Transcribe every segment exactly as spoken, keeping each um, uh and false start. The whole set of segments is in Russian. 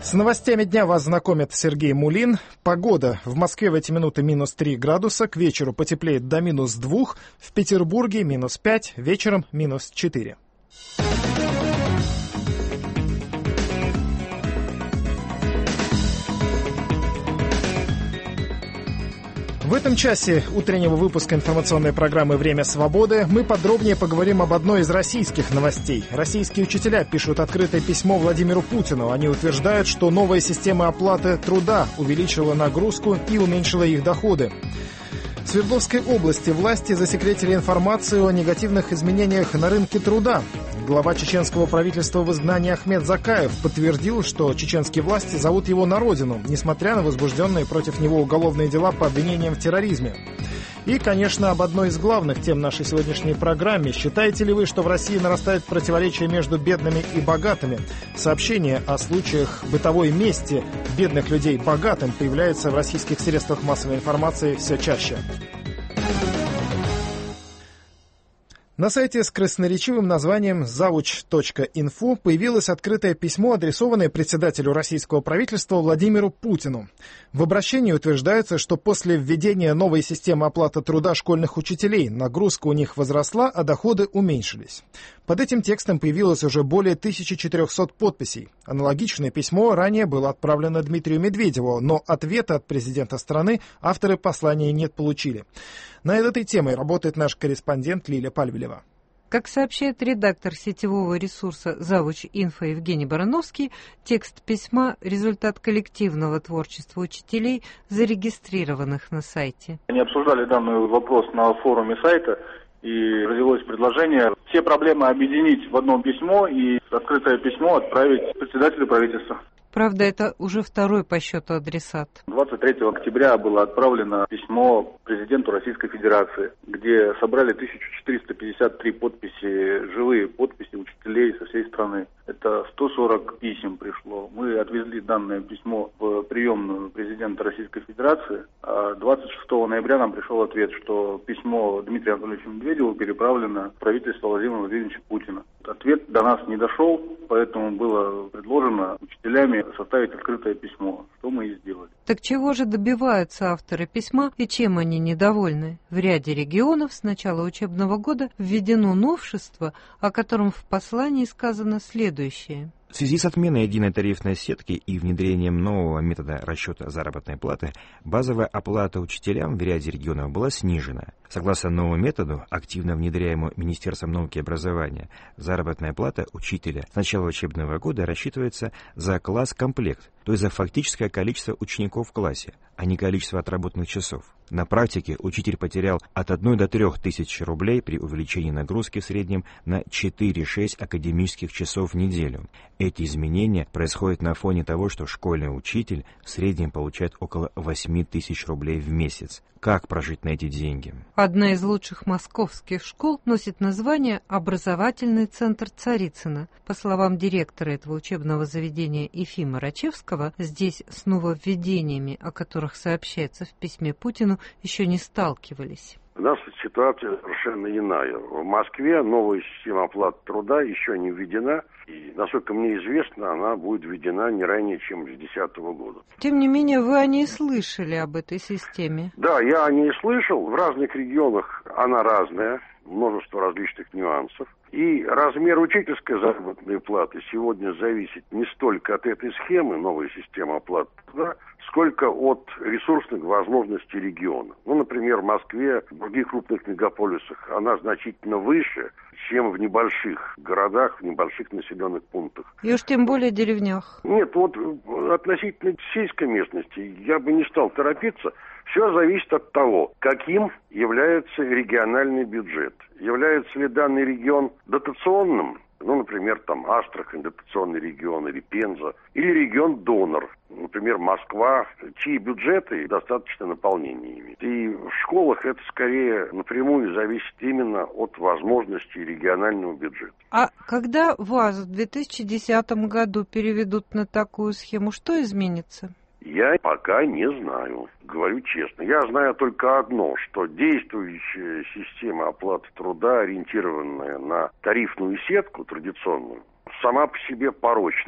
С новостями дня вас знакомит Сергей Мулин. Погода. В Москве в эти минуты минус три градуса, к вечеру потеплеет до минус двух, в Петербурге минус пять, вечером минус четыре. В этом часе утреннего выпуска информационной программы «Время свободы» мы подробнее поговорим об одной из российских новостей. Российские учителя пишут открытое письмо Владимиру Путину. Они утверждают, что новая система оплаты труда увеличила нагрузку и уменьшила их доходы. В Свердловской области власти засекретили информацию о негативных изменениях на рынке труда. Глава чеченского правительства в изгнании Ахмед Закаев подтвердил, что чеченские власти зовут его на родину, несмотря на возбужденные против него уголовные дела по обвинениям в терроризме. И, конечно, об одной из главных тем нашей сегодняшней программе. Считаете ли вы, что в России нарастает противоречие между бедными и богатыми? Сообщения о случаях бытовой мести бедных людей богатым появляются в российских средствах массовой информации все чаще. На сайте с красноречивым названием завуч точка инфо появилось открытое письмо, адресованное председателю российского правительства Владимиру Путину. В обращении утверждается, что после введения новой системы оплаты труда школьных учителей нагрузка у них возросла, а доходы уменьшились. Под этим текстом появилось уже более тысячи четырехсот подписей. Аналогичное письмо ранее было отправлено Дмитрию Медведеву, но ответа от президента страны авторы послания не получили. Над этой темой работает наш корреспондент Лилия Пальвелева. Как сообщает редактор сетевого ресурса «Завуч.Инфо» Евгений Барановский, текст письма – результат коллективного творчества учителей, зарегистрированных на сайте. Они обсуждали данный вопрос на форуме сайта, и родилось предложение все проблемы объединить в одно письмо и открытое письмо отправить председателю правительства. Правда, это уже второй по счету адресат. двадцать третьего октября было отправлено письмо президенту Российской Федерации, где собрали тысячу четыреста пятьдесят три подписи, живые подписи учителей со всей страны. Это сто сорок писем пришло. Мы отвезли данное письмо в приемную президента Российской Федерации. А двадцать шестого ноября нам пришел ответ, что письмо Дмитрию Анатольевичу Медведеву переправлено в правительство Владимира Владимировича Путина. Ответ до нас не дошел, поэтому было предложено учителями составить открытое письмо, что мы и сделали. Так чего же добиваются авторы письма и чем они недовольны? В ряде регионов с начала учебного года введено новшество, о котором в послании сказано следующее. В связи с отменой единой тарифной сетки и внедрением нового метода расчета заработной платы, базовая оплата учителям в ряде регионов была снижена. Согласно новому методу, активно внедряемому Министерством науки и образования, заработная плата учителя с начала учебного года рассчитывается за класс-комплект, то есть за фактическое количество учеников в классе, а не количество отработанных часов. На практике учитель потерял от одной до трёх тысяч рублей при увеличении нагрузки в среднем на четыре-шесть академических часов в неделю. Эти изменения происходят на фоне того, что школьный учитель в среднем получает около восемь тысяч рублей в месяц. Как прожить на эти деньги? Одна из лучших московских школ носит название «Образовательный центр Царицына». По словам директора этого учебного заведения Ефима Рачевского, здесь с нововведениями, о которых сообщается в письме Путину, еще не сталкивались. У нас ситуация совершенно иная. В Москве новая система оплаты труда еще не введена. И, насколько мне известно, она будет введена не ранее, чем с две тысячи десятого года. Тем не менее, вы о ней слышали, об этой системе? Да, я о ней слышал. В разных регионах она разная, множество различных нюансов. И размер учительской заработной платы сегодня зависит не столько от этой схемы, новой системы оплаты труда, сколько от ресурсных возможностей региона. Ну, например, в Москве, в других крупных мегаполисах она значительно выше, чем в небольших городах, в небольших населенных пунктах. И уж тем более в деревнях. Нет, вот относительно сельской местности я бы не стал торопиться. Все зависит от того, каким является региональный бюджет. Является ли данный регион дотационным, ну, например, там Астрахань, дотационный регион, или Пенза, или регион-донор, например, Москва, чьи бюджеты достаточно наполнения имеют. И в школах это скорее напрямую зависит именно от возможностей регионального бюджета. А когда вас в две тысячи десятом году переведут на такую схему, что изменится? Я пока не знаю, говорю честно. Я знаю только одно, что действующая система оплаты труда, ориентированная на тарифную сетку традиционную, сама по себе порочна,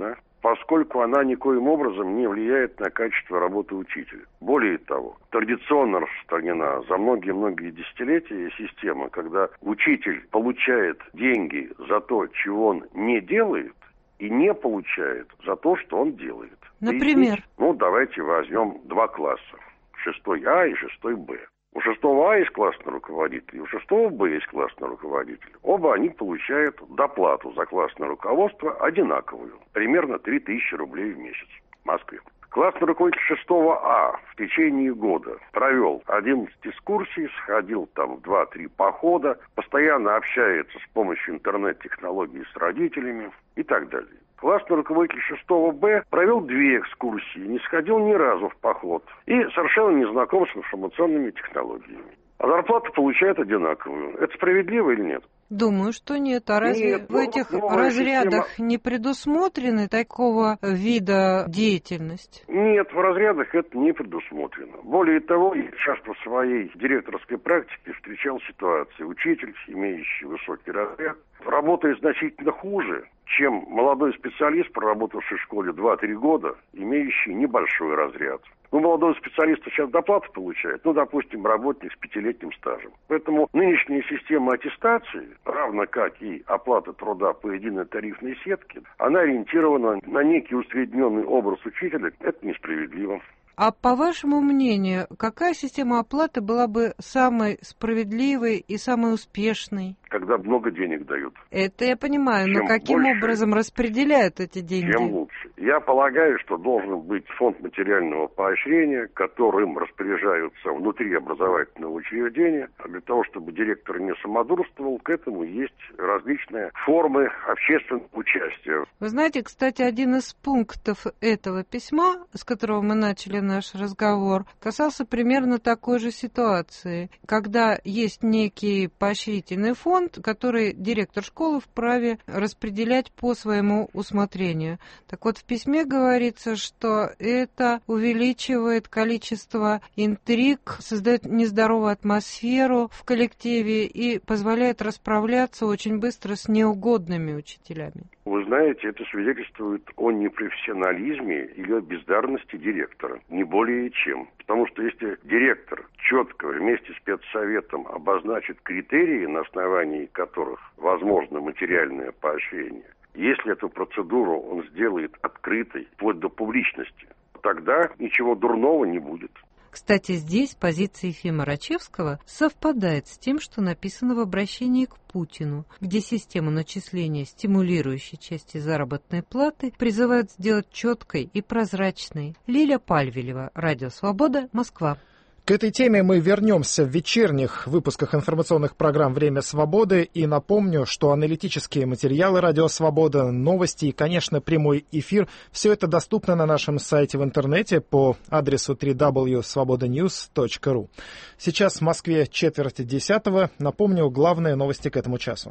поскольку она никоим образом не влияет на качество работы учителя. Более того, традиционно распространена за многие-многие десятилетия система, когда учитель получает деньги за то, чего он не делает, и не получает за то, что он делает. Например? И, ну, давайте возьмем два класса. Шестой А и шестой Б. У шестого А есть классный руководитель, и у шестого Б есть классный руководитель. Оба они получают доплату за классное руководство одинаковую. Примерно три тысячи рублей в месяц в Москве. Классный руководитель шестого А в течение года провел одиннадцать экскурсий, сходил там в два-три похода, постоянно общается с помощью интернет-технологий с родителями и так далее. Классный руководитель шестого Б провел две экскурсии, не сходил ни разу в поход и совершенно не знаком с информационными технологиями. А зарплату получает одинаковую. Это справедливо или нет? Думаю, что нет. А разве нет, в этих ну, разрядах система... не предусмотрены такого вида деятельности? Нет, в разрядах это не предусмотрено. Более того, я часто в своей директорской практике встречал ситуации. Учитель, имеющий высокий разряд, работает значительно хуже, чем молодой специалист, проработавший в школе два-три года, имеющий небольшой разряд. Ну, молодой специалист сейчас доплату получает, ну, допустим, работник с пятилетним стажем. Поэтому нынешняя система аттестации, равно как и оплата труда по единой тарифной сетке, она ориентирована на некий усредненный образ учителя. Это несправедливо. А по вашему мнению, какая система оплаты была бы самой справедливой и самой успешной? Когда много денег дают. Это я понимаю, Чем но каким больше, образом распределяют эти деньги? Тем лучше. Я полагаю, что должен быть фонд материального поощрения, которым распоряжаются внутри образовательного учреждения. А для того, чтобы директор не самодурствовал, к этому есть различные формы общественного участия. Вы знаете, кстати, один из пунктов этого письма, с которого мы начали наш разговор, касался примерно такой же ситуации, когда есть некий поощрительный фонд, который директор школы вправе распределять по своему усмотрению. Так вот, в письме говорится, что это увеличивает количество интриг, создает нездоровую атмосферу в коллективе и позволяет расправляться очень быстро с неугодными учителями. Вы знаете, это свидетельствует о непрофессионализме или о бездарности директора. Не более чем. Потому что если директор четко вместе с педсоветом обозначит критерии, на основании которых возможно материальное поощрение, если эту процедуру он сделает открытой, вплоть до публичности, тогда ничего дурного не будет. Кстати, здесь позиция Ефима Рачевского совпадает с тем, что написано в обращении к Путину, где систему начисления стимулирующей части заработной платы призывают сделать четкой и прозрачной. Лиля Пальвелева, Радио Свобода, Москва. К этой теме мы вернемся в вечерних выпусках информационных программ «Время свободы». И напомню, что аналитические материалы «Радио Свобода», новости и, конечно, прямой эфир – все это доступно на нашем сайте в интернете по адресу дабл ю дабл ю дабл ю точка свобода ньюс точка ру. Сейчас в Москве четверть десятого. Напомню, главные новости к этому часу.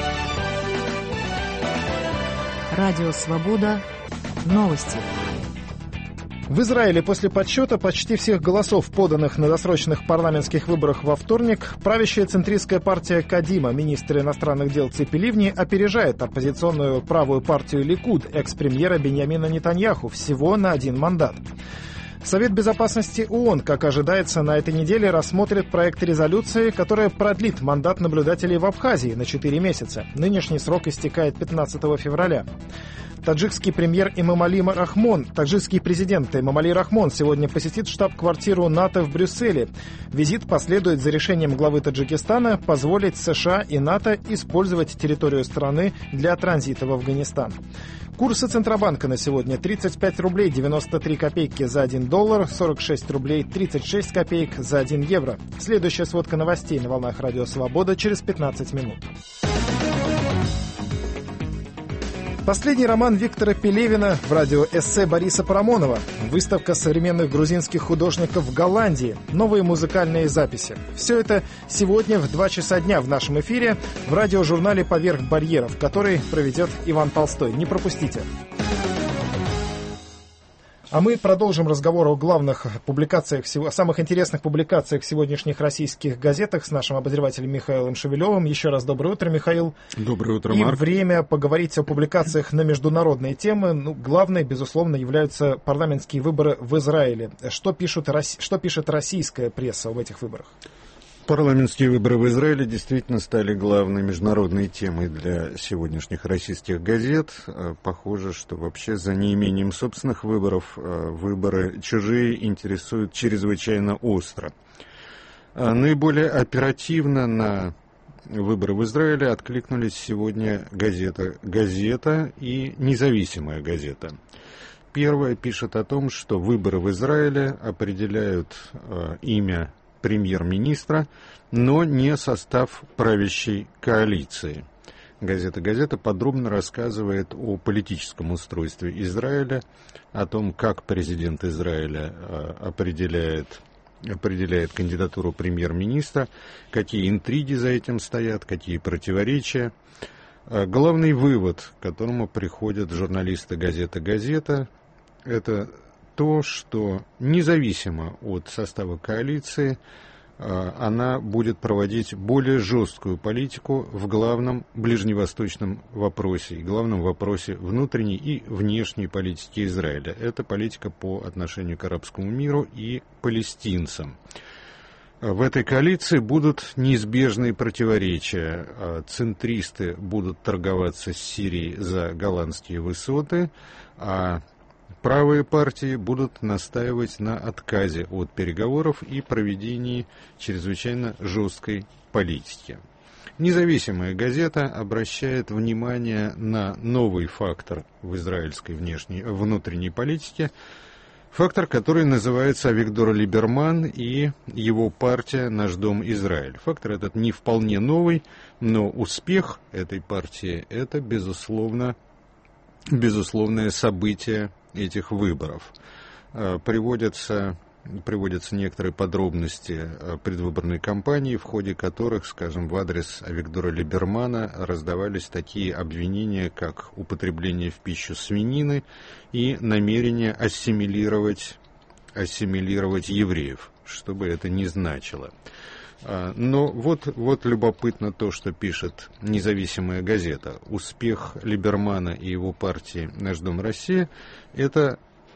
Радио Свобода. Новости. В Израиле после подсчета почти всех голосов, поданных на досрочных парламентских выборах во вторник, правящая центристская партия Кадима, министр иностранных дел Ципи Ливни, опережает оппозиционную правую партию Ликуд, экс-премьера Биньямина Нетаньяху, всего на один мандат. Совет безопасности ООН, как ожидается, на этой неделе рассмотрит проект резолюции, которая продлит мандат наблюдателей в Абхазии на четыре месяца. Нынешний срок истекает пятнадцатого февраля. Таджикский премьер Эмомали Рахмон, таджикский президент Эмомали Рахмон сегодня посетит штаб-квартиру НАТО в Брюсселе. Визит последует за решением главы Таджикистана позволить США и НАТО использовать территорию страны для транзита в Афганистан. Курсы Центробанка на сегодня: тридцать пять рублей девяносто три копейки за один доллар, сорок шесть рублей тридцать шесть копеек за один евро. Следующая сводка новостей на волнах Радио Свобода через пятнадцать минут. Последний роман Виктора Пелевина в радиоэссе Бориса Парамонова. Выставка современных грузинских художников в Голландии. Новые музыкальные записи. Все это сегодня в два часа дня в нашем эфире в радиожурнале «Поверх барьеров», который проведет Иван Толстой. Не пропустите. А мы продолжим разговор о главных публикациях, о самых интересных публикациях в сегодняшних российских газетах с нашим обозревателем Михаилом Шевелевым. Еще раз доброе утро, Михаил. Доброе утро, И Марк. время поговорить о публикациях на международные темы. Ну, главной, безусловно, являются парламентские выборы в Израиле. Что пишут, что пишет российская пресса об этих выборах? Парламентские выборы в Израиле действительно стали главной международной темой для сегодняшних российских газет. Похоже, что вообще за неимением собственных выборов выборы чужие интересуют чрезвычайно остро. Наиболее оперативно на выборы в Израиле откликнулись сегодня газета «Газета» и «Независимая газета». Первая пишет о том, что выборы в Израиле определяют имя премьер-министра, но не состав правящей коалиции. Газета «Газета» подробно рассказывает о политическом устройстве Израиля, о том, как президент Израиля определяет, определяет кандидатуру премьер-министра, какие интриги за этим стоят, какие противоречия. Главный вывод, к которому приходят журналисты газеты «Газета», это то, что независимо от состава коалиции, она будет проводить более жесткую политику в главном ближневосточном вопросе, и главном вопросе внутренней и внешней политики Израиля. Это политика по отношению к арабскому миру и палестинцам. В этой коалиции будут неизбежные противоречия. Центристы будут торговаться с Сирией за голландские высоты, а правые партии будут настаивать на отказе от переговоров и проведении чрезвычайно жесткой политики. Независимая газета обращает внимание на новый фактор в израильской внешней, внутренней политике, фактор, который называется Авигдор Либерман и его партия «Наш дом Израиль». Фактор этот не вполне новый, но успех этой партии – это, безусловно, безусловное событие этих выборов. Приводятся, приводятся некоторые подробности предвыборной кампании, в ходе которых, скажем, в адрес Авигдора Либермана раздавались такие обвинения, как употребление в пищу свинины и намерение ассимилировать, ассимилировать евреев, что бы это ни значило. Но вот, вот любопытно то, что пишет независимая газета. Успех Либермана и его партии «Наш дом Россия» — это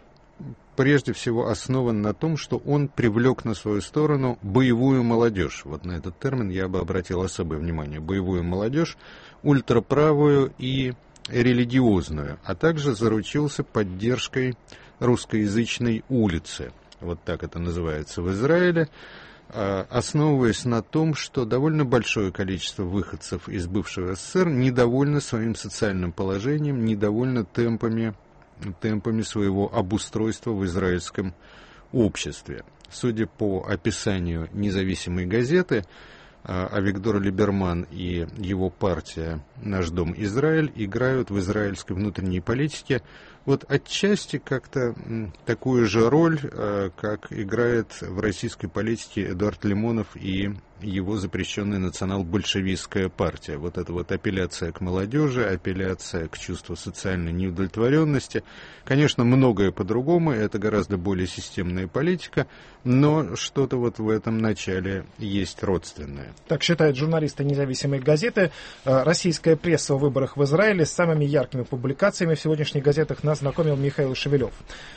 прежде всего основан на том, что он привлек на свою сторону боевую молодежь. Вот на этот термин я бы обратил особое внимание. Боевую молодежь, ультраправую и религиозную, а также заручился поддержкой русскоязычной улицы. Вот так это называется в Израиле, основываясь на том, что довольно большое количество выходцев из бывшего СССР недовольны своим социальным положением, недовольны темпами, темпами своего обустройства в израильском обществе. Судя по описанию независимой газеты, Авигдор Либерман и его партия «Наш дом Израиль» играют в израильской внутренней политике вот отчасти как-то такую же роль, как играет в российской политике Эдуард Лимонов и его запрещенная национал-большевистская партия. Вот эта вот апелляция к молодежи, апелляция к чувству социальной неудовлетворенности. Конечно, многое по-другому, это гораздо более системная политика, но что-то вот в этом начале есть родственное. Так считают журналисты независимой газеты. Российская пресса о выборах в Израиле с самыми яркими публикациями в сегодняшних газетах нас знакомил Михаил Шевелев.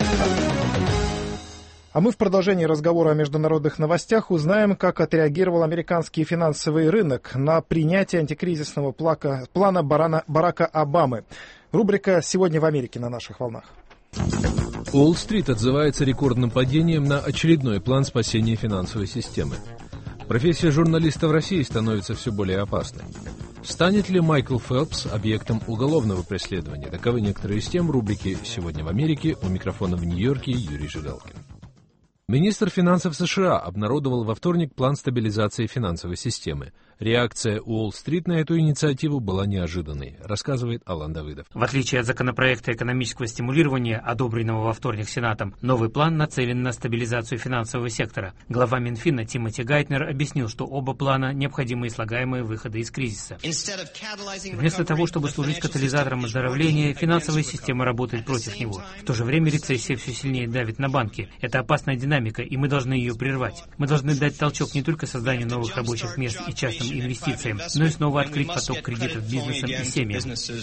А мы в продолжении разговора о международных новостях узнаем, как отреагировал американский финансовый рынок на принятие антикризисного плака, плана Барана, Барака Обамы. Рубрика «Сегодня в Америке» на наших волнах. Уолл-стрит отзывается рекордным падением на очередной план спасения финансовой системы. Профессия журналиста в России становится все более опасной. Станет ли Майкл Фелпс объектом уголовного преследования? Таковы некоторые из тем рубрики «Сегодня в Америке». У микрофона в Нью-Йорке Юрий Жигалкин. Министр финансов США обнародовал во вторник план стабилизации финансовой системы. Реакция Уолл-стрит на эту инициативу была неожиданной, рассказывает Алан Давыдов. В отличие от законопроекта экономического стимулирования, одобренного во вторник Сенатом, новый план нацелен на стабилизацию финансового сектора. Глава Минфина Тимоти Гайтнер объяснил, что оба плана необходимы и слагаемые выхода из кризиса. Вместо того, чтобы служить катализатором оздоровления, финансовая система работает против него. В то же время рецессия все сильнее давит на банки. Это опасная динамика, и мы должны ее прервать. Мы должны дать толчок не только созданию новых рабочих мест и частным инвестициям, но и снова открыть поток кредитов бизнесам и семьям.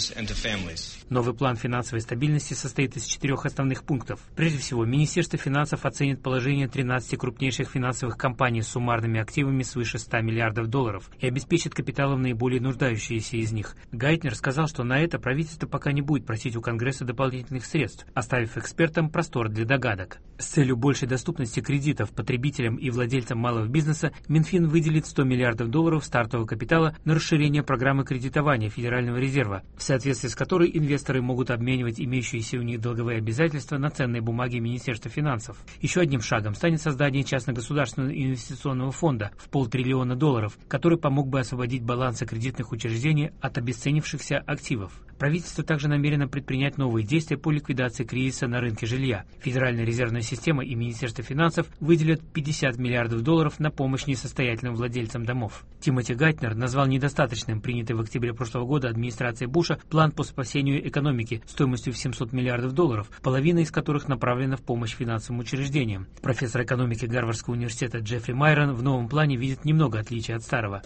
Новый план финансовой стабильности состоит из четырех основных пунктов. Прежде всего, Министерство финансов оценит положение тринадцати крупнейших финансовых компаний с суммарными активами свыше ста миллиардов долларов и обеспечит капиталом наиболее нуждающиеся из них. Гайтнер сказал, что на это правительство пока не будет просить у Конгресса дополнительных средств, оставив экспертам простор для догадок. С целью большей доступности кредитов потребителям и владельцам малого бизнеса Минфин выделит сто миллиардов долларов стартового капитала на расширение программы кредитования Федерального резерва, в соответствии с которой инвесторы могут обменивать имеющиеся у них долговые обязательства на ценные бумаги Министерства финансов. Еще одним шагом станет создание частно-государственного инвестиционного фонда в полтриллиона долларов, который помог бы освободить балансы кредитных учреждений от обесценившихся активов. Правительство также намерено предпринять новые действия по ликвидации кризиса на рынке жилья. Федеральная резервная система и Министерство финансов выделят пятьдесят миллиардов долларов на помощь несостоятельным владельцам домов. Тимоти Гайтнер назвал недостаточным принятый в октябре прошлого года администрацией Буша план по спасению экономики стоимостью в семьсот миллиардов долларов, половина из которых направлена в помощь финансовым учреждениям. Профессор экономики Гарвардского университета Джеффри Майрон в новом плане видит немного отличий от старого.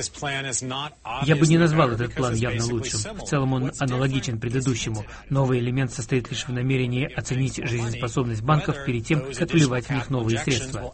Я бы не назвал этот план явно лучшим. В целом он аналогичен предыдущему. Новый элемент состоит лишь в намерении оценить жизнеспособность банков перед тем, как вливать в них новые средства.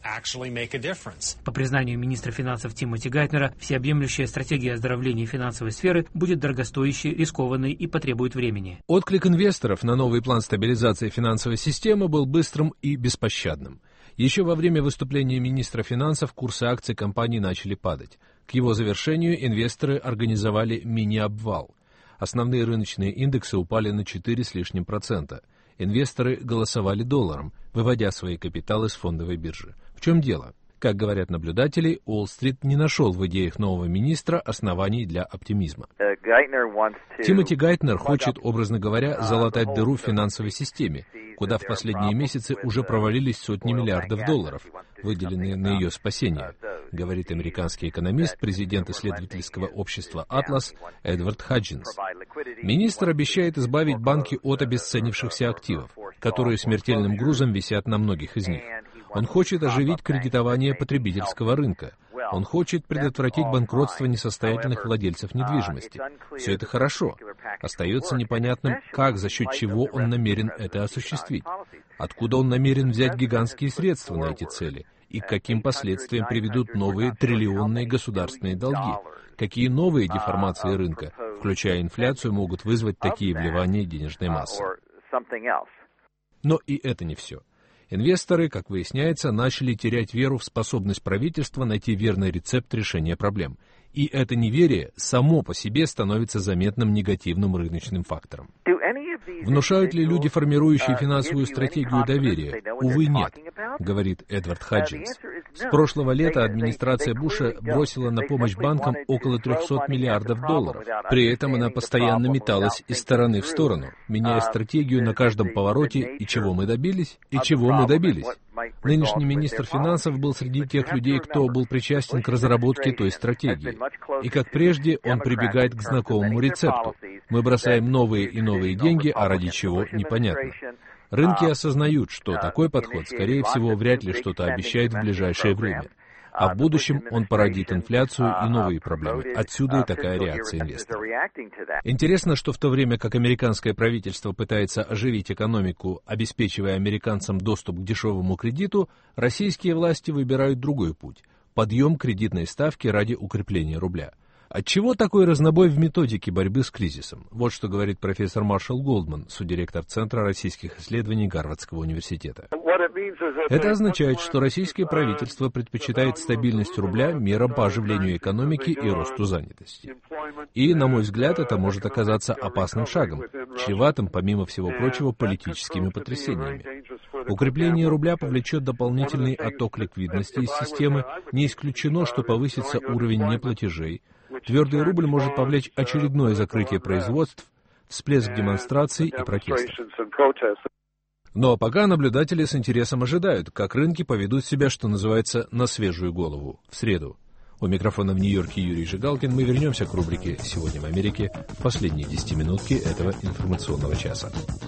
По признанию министра финансов Тимоти Гайтнера, всеобъемлющая стратегия оздоровления финансовой сферы будет дорогостоящей, рискованной и потребует времени. Отклик инвесторов на новый план стабилизации финансовой системы был быстрым и беспощадным. Еще во время выступления министра финансов курсы акций компании начали падать. К его завершению инвесторы организовали мини-обвал. Основные рыночные индексы упали на четыре с лишним процента. Инвесторы голосовали долларом, выводя свои капиталы с фондовой биржи. В чем дело? Как говорят наблюдатели, Уолл-стрит не нашел в идеях нового министра оснований для оптимизма. Тимоти Гайтнер хочет, образно говоря, залатать дыру в финансовой системе, куда в последние месяцы уже провалились сотни миллиардов долларов, выделенные на ее спасение, говорит американский экономист, президент исследовательского общества «Атлас» Эдвард Хаджинс. Министр обещает избавить банки от обесценившихся активов, которые смертельным грузом висят на многих из них. Он хочет оживить кредитование потребительского рынка. Он хочет предотвратить банкротство несостоятельных владельцев недвижимости. Все это хорошо. Остается непонятным, как, за счет чего он намерен это осуществить. Откуда он намерен взять гигантские средства на эти цели? И к каким последствиям приведут новые триллионные государственные долги? Какие новые деформации рынка, включая инфляцию, могут вызвать такие вливания денежной массы? Но и это не все. Инвесторы, как выясняется, начали терять веру в способность правительства найти верный рецепт решения проблем. И это неверие само по себе становится заметным негативным рыночным фактором. Внушают ли люди, формирующие финансовую стратегию, доверия? Увы, нет, говорит Эдвард Хаджинс. С прошлого лета администрация Буша бросила на помощь банкам около трехсот миллиардов долларов. При этом она постоянно металась из стороны в сторону, меняя стратегию на каждом повороте, и чего мы добились, и чего мы добились. Нынешний министр финансов был среди тех людей, кто был причастен к разработке той стратегии. И как прежде, он прибегает к знакомому рецепту. Мы бросаем новые и новые деньги, а ради чего — непонятно. Рынки осознают, что такой подход, скорее всего, вряд ли что-то обещает в ближайшее время. А в будущем он породит инфляцию и новые проблемы. Отсюда и такая реакция инвесторов. Интересно, что в то время как американское правительство пытается оживить экономику, обеспечивая американцам доступ к дешевому кредиту, российские власти выбирают другой путь – подъем кредитной ставки ради укрепления рубля. Отчего такой разнобой в методике борьбы с кризисом? Вот что говорит профессор Маршалл Голдман, суддиректор Центра российских исследований Гарвардского университета. Это означает, что российское правительство предпочитает стабильность рубля мерам по оживлению экономики и росту занятости. И, на мой взгляд, это может оказаться опасным шагом, чреватым, помимо всего прочего, политическими потрясениями. Укрепление рубля повлечет дополнительный отток ликвидности из системы, не исключено, что повысится уровень неплатежей. Твердый рубль может повлечь очередное закрытие производств, всплеск демонстраций и протестов. Но пока наблюдатели с интересом ожидают, как рынки поведут себя, что называется, на свежую голову, в среду. У микрофона в Нью-Йорке Юрий Жигалкин. Мы вернемся к рубрике «Сегодня в Америке» в последние десятиминутки этого информационного часа.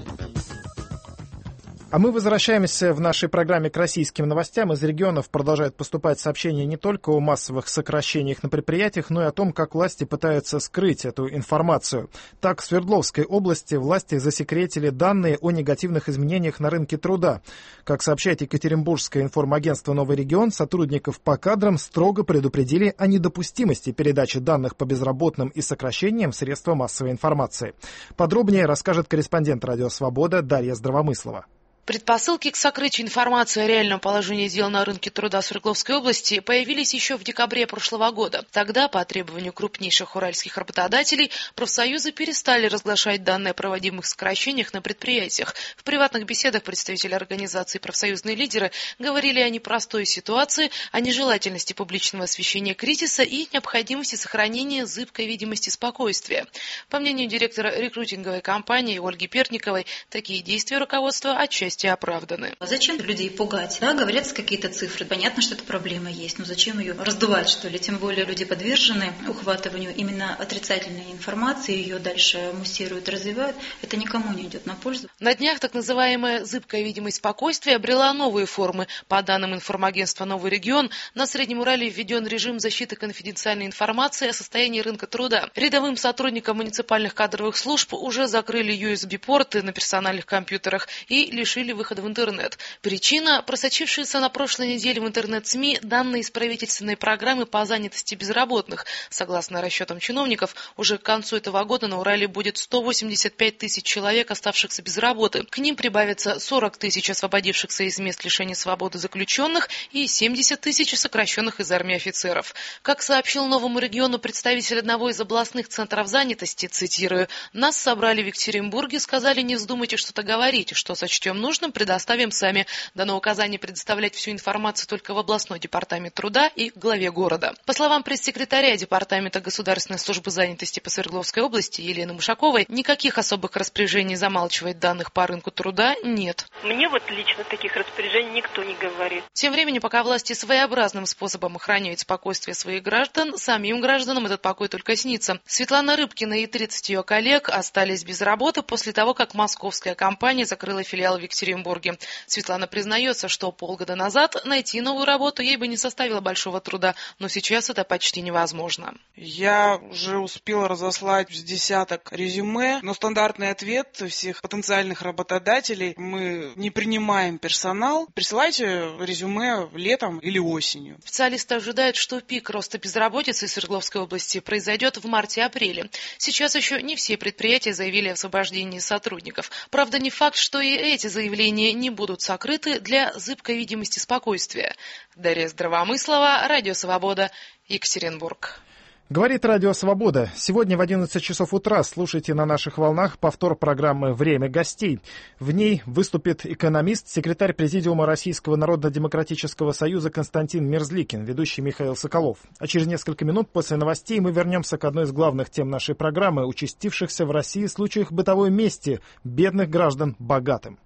А мы возвращаемся в нашей программе к российским новостям. Из регионов продолжают поступать сообщения не только о массовых сокращениях на предприятиях, но и о том, как власти пытаются скрыть эту информацию. Так, в Свердловской области власти засекретили данные о негативных изменениях на рынке труда. Как сообщает Екатеринбургское информагентство «Новый регион», сотрудников по кадрам строго предупредили о недопустимости передачи данных по безработным и сокращениям в средства массовой информации. Подробнее расскажет корреспондент «Радио Свобода» Дарья Здравомыслова. Предпосылки к сокрытию информации о реальном положении дел на рынке труда Свердловской области появились еще в декабре прошлого года. Тогда, по требованию крупнейших уральских работодателей, профсоюзы перестали разглашать данные о проводимых сокращениях на предприятиях. В приватных беседах представители организации «Профсоюзные лидеры» говорили о непростой ситуации, о нежелательности публичного освещения кризиса и необходимости сохранения зыбкой видимости спокойствия. По мнению директора рекрутинговой компании Ольги Перниковой, такие действия руководства отчасти оправданы. Зачем людей пугать? Да, говорятся какие-то цифры. Понятно, что эта проблема есть, но зачем ее раздувать, что ли? Тем более люди подвержены ухватыванию именно отрицательной информации, ее дальше муссируют, развивают. Это никому не идет на пользу. На днях так называемая зыбкая видимость спокойствия обрела новые формы. По данным информагентства «Новый регион», на Среднем Урале введен режим защиты конфиденциальной информации о состоянии рынка труда. Рядовым сотрудникам муниципальных кадровых служб уже закрыли ю эс би-порты на персональных компьютерах и лишили выхода в интернет. Причина – просочившиеся на прошлой неделе в интернет-СМИ данные из правительственной программы по занятости безработных. Согласно расчетам чиновников, уже к концу этого года на Урале будет сто восемьдесят пять тысяч человек, оставшихся без работы. К ним прибавится сорок тысяч освободившихся из мест лишения свободы заключенных и семьдесят тысяч сокращенных из армии офицеров. Как сообщил Новому региону представитель одного из областных центров занятости, цитирую, «Нас собрали в Екатеринбурге, сказали, не вздумайте что-то говорить, что сочтем нужным, предоставим сами. Дано указание предоставлять всю информацию только в областной департамент труда и главе города». По словам пресс-секретаря Департамента государственной службы занятости по Свердловской области Елены Мушаковой, никаких особых распоряжений замалчивать данных по рынку труда нет. Мне вот лично таких распоряжений никто не говорит. Тем временем, пока власти своеобразным способом охраняют спокойствие своих граждан, самим гражданам этот покой только снится. Светлана Рыбкина и тридцать ее коллег остались без работы после того, как московская компания закрыла филиал в Екатеринбурге. Светлана признается, что полгода назад найти новую работу ей бы не составило большого труда, но сейчас это почти невозможно. Я уже успела разослать с десяток резюме, но стандартный ответ всех потенциальных работодателей: мы не принимаем персонал, присылайте резюме летом или осенью. Специалисты ожидают, что пик роста безработицы в Свердловской области произойдет в марте-апреле. Сейчас еще не все предприятия заявили о освобождении сотрудников. Правда, не факт, что и эти заявления не будут сокрыты для зыбкой видимости спокойствия. Дарья Здравомыслова, Радио Свобода, Екатеринбург. Говорит Радио Свобода. Сегодня в одиннадцать часов утра слушайте на наших волнах повтор программы «Время гостей». В ней выступит экономист, секретарь Президиума Российского народно-демократического союза Константин Мерзликин, ведущий Михаил Соколов. А через несколько минут после новостей мы вернемся к одной из главных тем нашей программы, участившихся в России случаях бытовой мести бедных граждан богатым.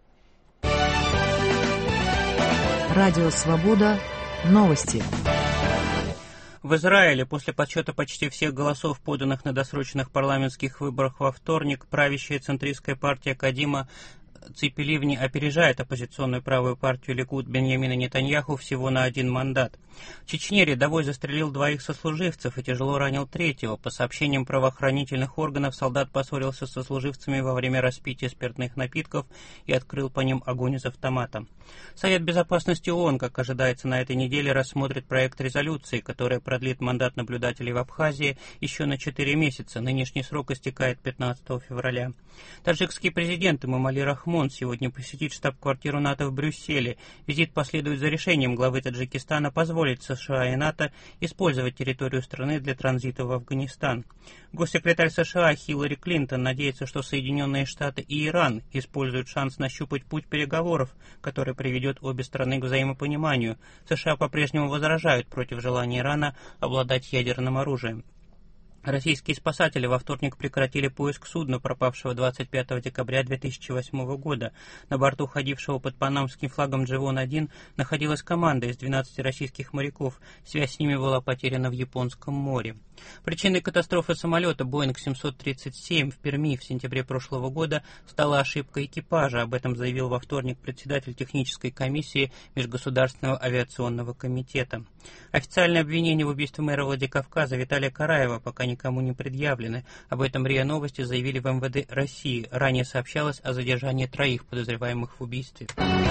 Радио Свобода. Новости. В Израиле после подсчета почти всех голосов, поданных на досрочных парламентских выборах во вторник, правящая центристская партия Кадима Ципи Ливни опережает оппозиционную правую партию Ликуд Беньямина Нетаньяху всего на один мандат. В Чечне рядовой застрелил двоих сослуживцев и тяжело ранил третьего. По сообщениям правоохранительных органов, солдат поссорился с сослуживцами во время распития спиртных напитков и открыл по ним огонь из автомата. Совет Безопасности ООН, как ожидается на этой неделе, рассмотрит проект резолюции, которая продлит мандат наблюдателей в Абхазии еще на четыре месяца. Нынешний срок истекает пятнадцатого февраля. Таджикский президент Эмомали Рахмон Мон сегодня посетит штаб-квартиру НАТО в Брюсселе. Визит последует за решением главы Таджикистана позволить США и НАТО использовать территорию страны для транзита в Афганистан. Госсекретарь США Хиллари Клинтон надеется, что Соединенные Штаты и Иран используют шанс нащупать путь переговоров, который приведет обе страны к взаимопониманию. США по-прежнему возражают против желания Ирана обладать ядерным оружием. Российские спасатели во вторник прекратили поиск судна, пропавшего двадцать пятого декабря две тысячи восьмого года. На борту, ходившего под панамским флагом Дживон один, находилась команда из двенадцати российских моряков. Связь с ними была потеряна в Японском море. Причиной катастрофы самолета Боинг семьсот тридцать семь в Перми в сентябре прошлого года стала ошибка экипажа. Об этом заявил во вторник председатель технической комиссии Межгосударственного авиационного комитета. Официальное обвинение в убийстве мэра Владикавказа Виталия Караева пока никому не предъявлены. Об этом РИА Новости заявили в эм вэ дэ России. Ранее сообщалось о задержании троих подозреваемых в убийстве.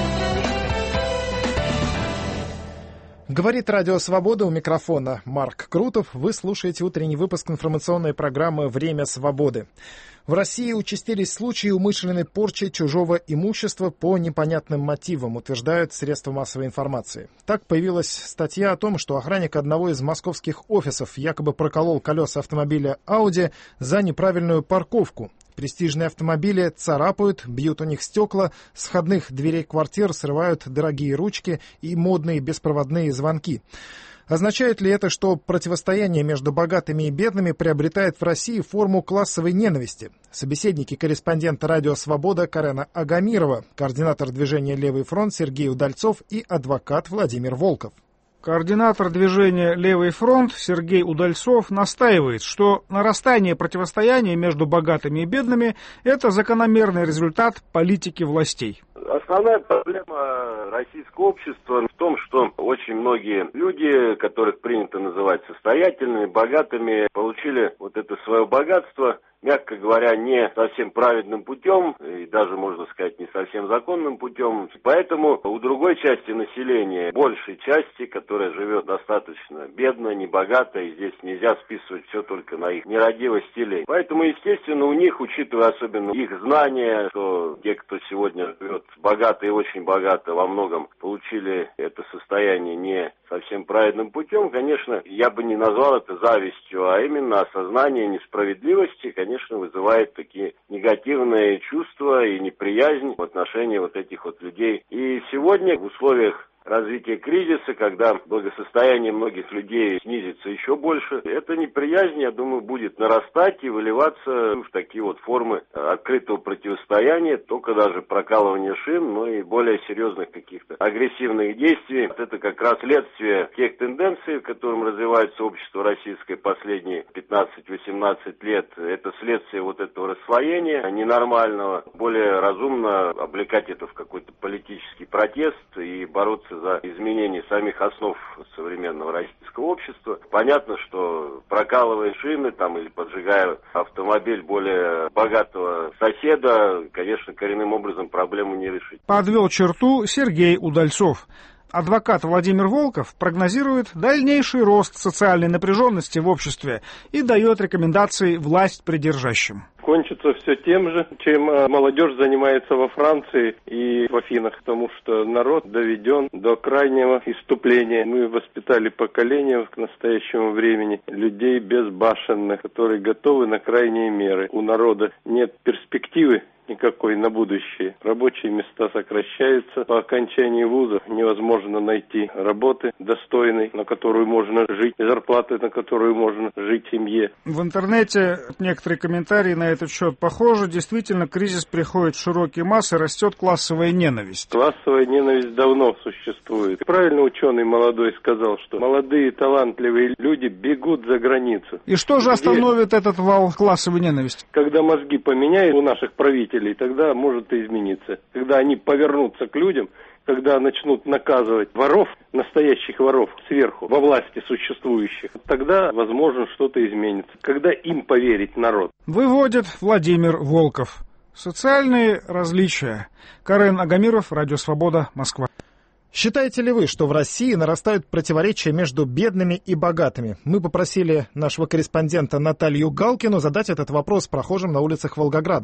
Говорит Радио Свобода, у микрофона Марк Крутов. Вы слушаете утренний выпуск информационной программы «Время свободы». В России участились случаи умышленной порчи чужого имущества по непонятным мотивам, утверждают средства массовой информации. Так появилась статья о том, что охранник одного из московских офисов якобы проколол колеса автомобиля Audi за неправильную парковку. Престижные автомобили царапают, бьют у них стекла, с входных дверей квартир срывают дорогие ручки и модные беспроводные звонки. Означает ли это, что противостояние между богатыми и бедными приобретает в России форму классовой ненависти? Собеседники корреспондента «Радио Свобода» Карена Агамирова, координатор движения «Левый фронт» Сергей Удальцов и адвокат Владимир Волков. Координатор движения «Левый фронт» Сергей Удальцов настаивает, что нарастание противостояния между богатыми и бедными – это закономерный результат политики властей. Основная проблема российского общества в том, что очень многие люди, которых принято называть состоятельными, богатыми, получили вот это свое богатство, мягко говоря, не совсем праведным путем, и даже, можно сказать, не совсем законным путем. Поэтому у другой части населения, большей части, которая живет достаточно бедно, небогато, и здесь нельзя списывать все только на их нерадивость и лень. Поэтому, естественно, у них, учитывая особенно их знания, что те, кто сегодня живет богато и очень богато, во многом получили это состояние не совсем праведным путем, конечно, я бы не назвал это завистью, а именно осознание несправедливости, конечно, вызывает такие негативные чувства и неприязнь в отношении вот этих вот людей. И сегодня в условиях развития кризиса, когда благосостояние многих людей снизится еще больше, эта неприязнь, я думаю, будет нарастать и выливаться в такие вот формы открытого противостояния, только даже прокалывания шин, но и более серьезных каких-то агрессивных действий. Это как раз следствие тех тенденций, в котором развивается общество российское последние пятнадцать-восемнадцать лет. Это следствие вот этого расслоения ненормального. Более разумно облекать это в какой-то политический протест и бороться за изменение самих основ современного российского общества. Понятно, что прокалывая шины там или поджигая автомобиль более богатого соседа, конечно, коренным образом проблему не решить. Подвел черту Сергей Удальцов. Адвокат Владимир Волков прогнозирует дальнейший рост социальной напряженности в обществе и дает рекомендации власть придержащим. Кончится все тем же, чем молодежь занимается во Франции и в Афинах, потому что народ доведен до крайнего исступления. Мы воспитали поколение к настоящему времени людей безбашенных, которые готовы на крайние меры. У народа нет перспективы никакой на будущее. Рабочие места сокращаются. По окончании вуза невозможно найти работы достойной, на которую можно жить, зарплаты, на которую можно жить в семье. В интернете некоторые комментарии на этот счет похожи. Действительно, кризис приходит в широкие массы, растет классовая ненависть. Классовая ненависть давно существует. Правильно ученый молодой сказал, что молодые талантливые люди бегут за границу. И что же остановит Где? этот вал классовой ненависти? Когда мозги поменяют у наших правителей, тогда может и измениться. Когда они повернутся к людям, когда начнут наказывать воров, настоящих воров сверху, во власти существующих, тогда, возможно, что-то изменится. Когда им поверит народ. Выводит Владимир Волков. Социальные различия. Карен Агамиров, Радио Свобода, Москва. Считаете ли вы, что в России нарастают противоречия между бедными и богатыми? Мы попросили нашего корреспондента Наталью Галкину задать этот вопрос прохожим на улицах Волгограда.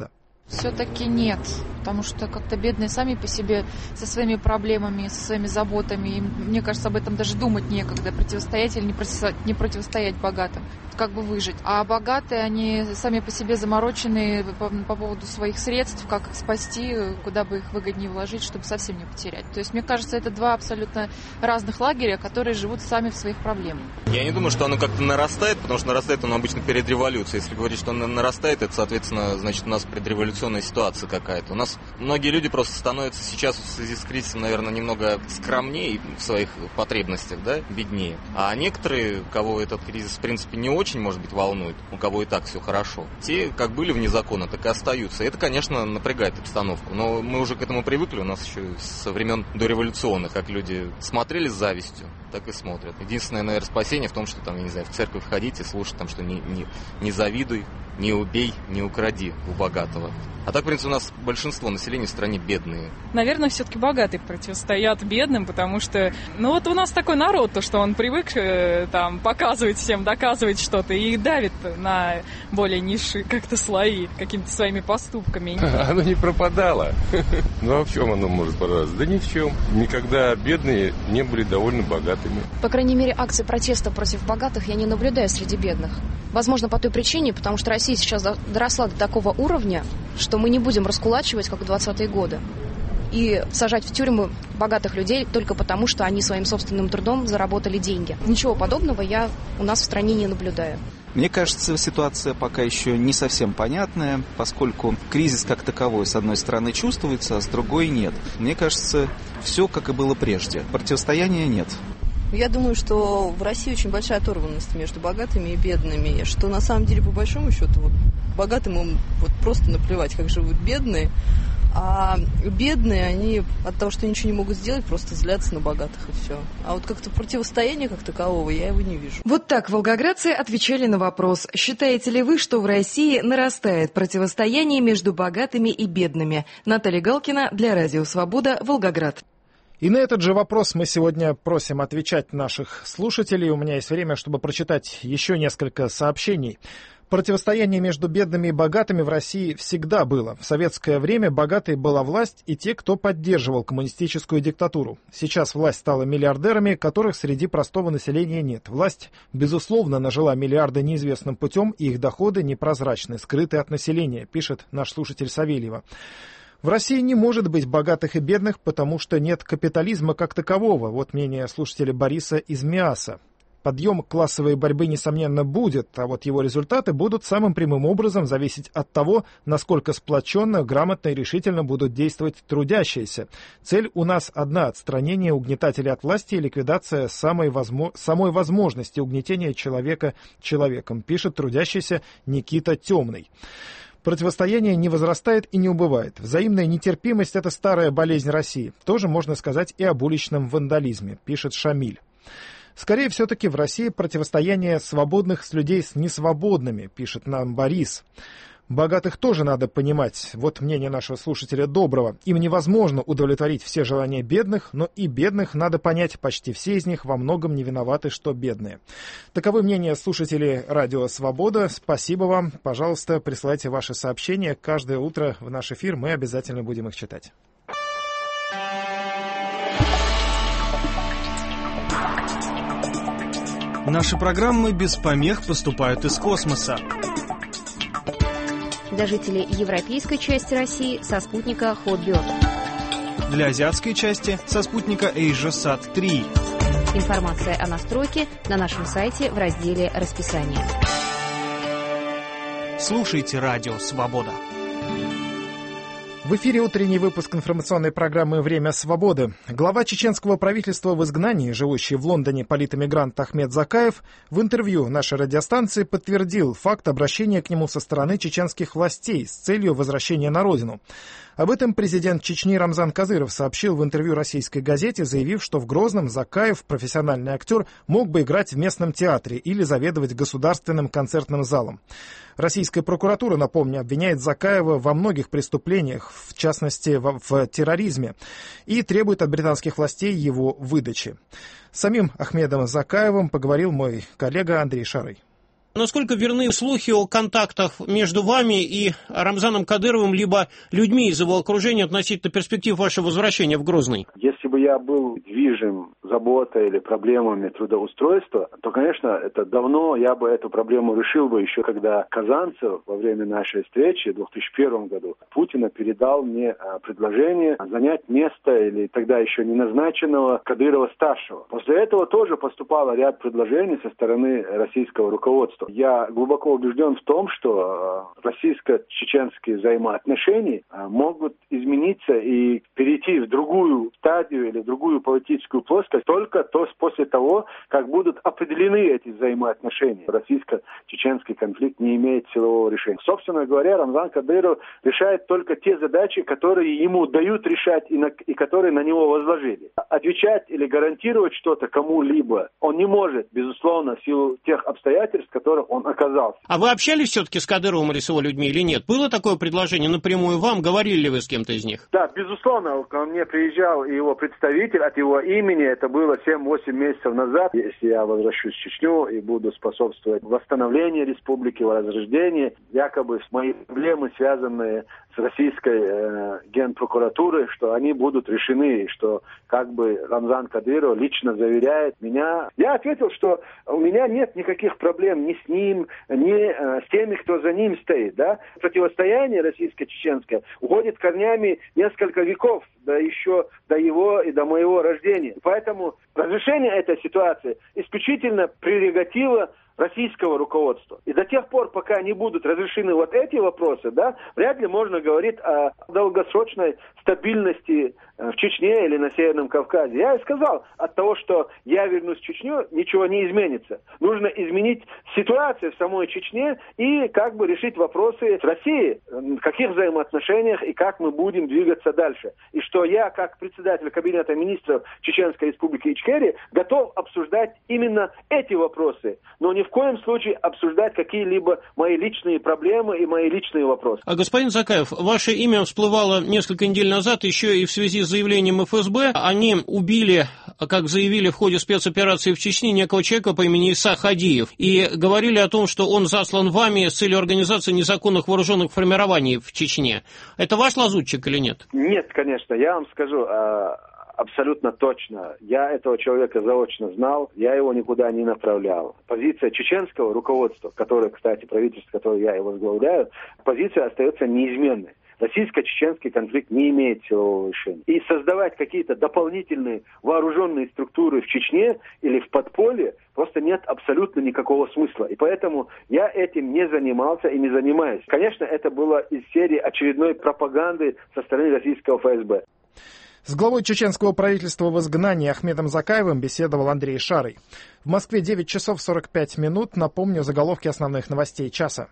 Все-таки нет, потому что как-то бедные сами по себе со своими проблемами, со своими заботами, и мне кажется, об этом даже думать некогда, противостоять или не противостоять, не противостоять богатым, как бы выжить. А богатые, они сами по себе заморочены по, по поводу своих средств, как их спасти, куда бы их выгоднее вложить, чтобы совсем не потерять. То есть, мне кажется, это два абсолютно разных лагеря, которые живут сами в своих проблемах. Я не думаю, что оно как-то нарастает, потому что нарастает оно обычно перед революцией. Если говорить, что оно нарастает, это, соответственно, значит, у нас предреволюционная ситуация какая-то. У нас многие люди просто становятся сейчас в связи с кризисом, наверное, немного скромнее в своих потребностях, да, беднее. А некоторые, кого этот кризис, в принципе, не очень, может быть, волнует, у кого и так все хорошо, те, как были вне закона, так и остаются. И это, конечно, напрягает обстановку. Но мы уже к этому привыкли. У нас еще со времен дореволюционных, как люди смотрели с завистью, так и смотрят. Единственное, наверное, спасение в том, что там, я не знаю, в церковь ходить и слушать, там, что не, не, не завидуй, не убей, не укради у богатого. А так, в принципе, у нас большинство населения в стране бедные. Наверное, все-таки богатые противостоят бедным, потому что, ну вот у нас такой народ, то, что он привык э, там показывать всем, доказывать что-то и давит на более низшие как-то слои какими-то своими поступками. Оно не пропадало. Ну а в чем оно может продаться? Да ни в чем. Никогда бедные не были довольно богатыми. По крайней мере, акции протеста против богатых я не наблюдаю среди бедных. Возможно, по той причине, потому что Россия сейчас доросла до такого уровня, что мы не будем раскулачивать, как в двадцатые годы, и сажать в тюрьмы богатых людей только потому, что они своим собственным трудом заработали деньги. Ничего подобного я у нас в стране не наблюдаю. Мне кажется, ситуация пока еще не совсем понятная, поскольку кризис как таковой с одной стороны чувствуется, а с другой нет. Мне кажется, все как и было прежде. Противостояния нет. Я думаю, что в России очень большая оторванность между богатыми и бедными, что на самом деле, по большому счету, вот, богатым им вот просто наплевать, как живут бедные, а бедные, они от того, что ничего не могут сделать, просто злятся на богатых и все. А вот как-то противостояния как такового я его не вижу. Вот так волгоградцы отвечали на вопрос: считаете ли вы, что в России нарастает противостояние между богатыми и бедными? Наталья Галкина для Радио Свобода, Волгоград. И на этот же вопрос мы сегодня просим отвечать наших слушателей. У меня есть время, чтобы прочитать еще несколько сообщений. Противостояние между бедными и богатыми в России всегда было. В советское время богатой была власть и те, кто поддерживал коммунистическую диктатуру. Сейчас власть стала миллиардерами, которых среди простого населения нет. Власть, безусловно, нажила миллиарды неизвестным путем, и их доходы непрозрачны, скрыты от населения, пишет наш слушатель Савельева. В России не может быть богатых и бедных, потому что нет капитализма как такового. Вот мнение слушателя Бориса из Миаса. Подъем классовой борьбы, несомненно, будет, а вот его результаты будут самым прямым образом зависеть от того, насколько сплоченно, грамотно и решительно будут действовать трудящиеся. Цель у нас одна — отстранение угнетателей от власти и ликвидация самой, возможно, самой возможности угнетения человека человеком, пишет трудящийся Никита Темный. Противостояние не возрастает и не убывает. Взаимная нетерпимость — это старая болезнь России. Тоже можно сказать и об уличном вандализме, пишет Шамиль. Скорее, все-таки в России противостояние свободных с людей с несвободными, пишет нам Борис. Богатых тоже надо понимать. Вот мнение нашего слушателя Доброго. Им невозможно удовлетворить все желания бедных, но и бедных надо понять. Почти все из них во многом не виноваты, что бедные. Таковы мнения слушателей Радио Свобода. Спасибо вам. Пожалуйста, присылайте ваши сообщения. Каждое утро в наш эфир мы обязательно будем их читать. Наши программы без помех поступают из космоса. Для жителей европейской части России со спутника Hotbird. Для азиатской части со спутника AsiaSat три. Информация о настройке на нашем сайте в разделе «Расписание». Слушайте Радио Свобода. В эфире утренний выпуск информационной программы «Время свободы». Глава чеченского правительства в изгнании, живущий в Лондоне политэмигрант Ахмед Закаев, в интервью нашей радиостанции подтвердил факт обращения к нему со стороны чеченских властей с целью возвращения на родину. Об этом президент Чечни Рамзан Кадыров сообщил в интервью российской газете, заявив, что в Грозном Закаев, профессиональный актер, мог бы играть в местном театре или заведовать государственным концертным залом. Российская прокуратура, напомню, обвиняет Закаева во многих преступлениях, в частности в, в терроризме, и требует от британских властей его выдачи. С самим Ахмедом Закаевым поговорил мой коллега Андрей Шарый. Насколько верны слухи о контактах между вами и Рамзаном Кадыровым, либо людьми из его окружения относительно перспектив вашего возвращения в Грозный? Если бы я был движим заботой или проблемами трудоустройства, то, конечно, это давно я бы эту проблему решил бы еще, когда Казанцев во время нашей встречи в две тысячи первом году Путина передал мне предложение занять место или тогда еще не назначенного Кадырова-старшего. После этого тоже поступало ряд предложений со стороны российского руководства. Я глубоко убежден в том, что российско-чеченские взаимоотношения могут измениться и перейти в другую стадию или в другую политическую плоскость только то, после того, как будут определены эти взаимоотношения. Российско-чеченский конфликт не имеет силового решения. Собственно говоря, Рамзан Кадыров решает только те задачи, которые ему дают решать и, на, и которые на него возложили. Отвечать или гарантировать что-то кому-либо он не может, безусловно, в силу тех обстоятельств, в которых он оказался. А вы общались все-таки с Кадыровым или с его людьми или нет? Было такое предложение напрямую вам? Говорили ли вы с кем-то из них? Да, безусловно. Ко мне приезжал его представитель от его имени. Это было семь-восемь месяцев назад. Если я возвращусь в Чечню и буду способствовать восстановлению республики, возрождению, якобы мои проблемы, связанные с российской э, генпрокуратурой, что они будут решены, что как бы Рамзан Кадыров лично заверяет меня. Я ответил, что у меня нет никаких проблем ни с ним, ни э, с теми, кто за ним стоит. Да? Противостояние российско-чеченское уходит корнями несколько веков, да еще до его и до моего рождения. Поэтому разрешение этой ситуации исключительно прерогатива российского руководства. И до тех пор, пока не будут разрешены вот эти вопросы, да, вряд ли можно говорить о долгосрочной стабильности в Чечне или на Северном Кавказе. Я и сказал, от того, что я вернусь в Чечню, ничего не изменится. Нужно изменить ситуацию в самой Чечне и как бы решить вопросы с Россией, в каких взаимоотношениях и как мы будем двигаться дальше. И что я, как председатель Кабинета министров Чеченской Республики Ичкерия, готов обсуждать именно эти вопросы, но не в коем случае обсуждать какие-либо мои личные проблемы и мои личные вопросы. А господин Закаев, ваше имя всплывало несколько недель назад еще и в связи с заявлением эф эс бэ. Они убили, как заявили в ходе спецоперации в Чечне, некого человека по имени Иса Хадиев. И говорили о том, что он заслан вами с целью организации незаконных вооруженных формирований в Чечне. Это ваш лазутчик или нет? Нет, конечно. Я вам скажу... Абсолютно точно. Я этого человека заочно знал, я его никуда не направлял. Позиция чеченского руководства, которое, кстати, правительство, которое я и возглавляю, позиция остается неизменной. Российско-чеченский конфликт не имеет силового решения. И создавать какие-то дополнительные вооруженные структуры в Чечне или в подполье просто нет абсолютно никакого смысла. И поэтому я этим не занимался и не занимаюсь. Конечно, это было из серии очередной пропаганды со стороны российского эф эс бэ. С главой чеченского правительства в изгнании Ахмедом Закаевым беседовал Андрей Шарый. В Москве девять часов сорок пять минут. Напомню заголовки основных новостей часа.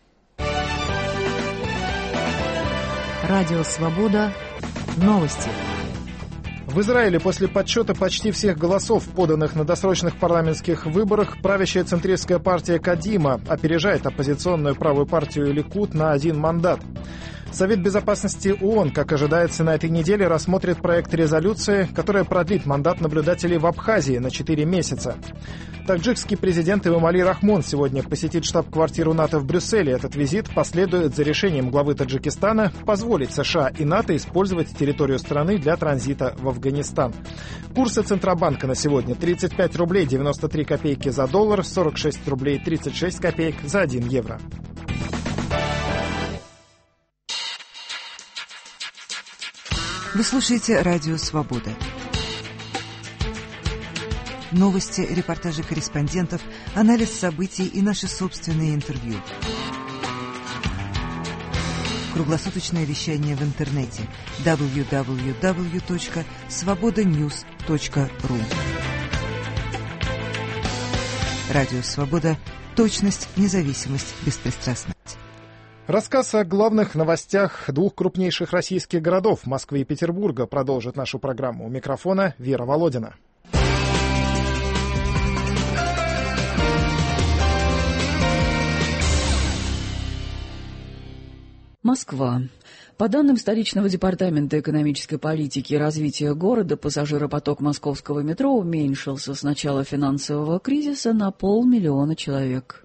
Радио «Свобода». Новости. В Израиле после подсчета почти всех голосов, поданных на досрочных парламентских выборах, правящая центристская партия Кадима опережает оппозиционную правую партию Ликуд на один мандат. Совет безопасности ООН, как ожидается, на этой неделе рассмотрит проект резолюции, которая продлит мандат наблюдателей в Абхазии на четыре месяца. Таджикский президент Эмомали Рахмон сегодня посетит штаб-квартиру НАТО в Брюсселе. Этот визит последует за решением главы Таджикистана позволить США и НАТО использовать территорию страны для транзита в Афганистан. Курсы Центробанка на сегодня: тридцать пять рублей девяносто три копейки за доллар, сорок шесть рублей тридцать шесть копеек за один евро. Вы слушаете «Радио Свобода». Новости, репортажи корреспондентов, анализ событий и наши собственные интервью. Круглосуточное вещание в интернете дабл ю дабл ю дабл ю точка свобода ньюс точка ру. Радио «Свобода». Точность, независимость, беспристрастность. Рассказ о главных новостях двух крупнейших российских городов, Москвы и Петербурга, продолжит нашу программу. У микрофона Вера Володина. Москва. По данным столичного департамента экономической политики и развития города, пассажиропоток московского метро уменьшился с начала финансового кризиса на полмиллиона человек.